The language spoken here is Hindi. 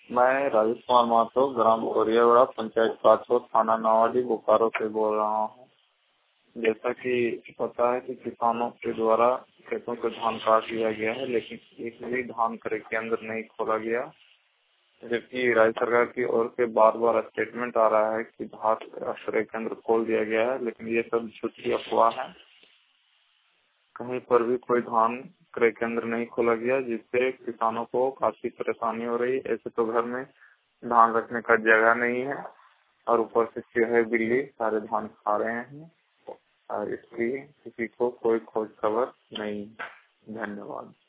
मैं राजेश कुमार महतो, ग्राम कोरियावाड़ा, पंचायत पाचो, थाना नावाडी, बोकारो से बोल रहा हूँ। जैसा कि पता है कि किसानों के द्वारा खेतों से धान काट लिया गया है, लेकिन एक भी धान क्रय केंद्र नहीं खोला गया, जबकि राज्य सरकार की ओर से बार बार स्टेटमेंट आ रहा है कि धान क्रय केंद्र खोल दिया गया है, लेकिन ये सब झूठी अफवाह है। कहीं पर भी कोई धान क्रय केंद्र नहीं खोला गया, जिससे किसानों को काफी परेशानी हो रही है। ऐसे तो घर में धान रखने का जगह नहीं है और ऊपर से चूहे बिल्ली सारे धान खा रहे हैं और इसकी किसी को कोई खोज खबर नहीं। धन्यवाद।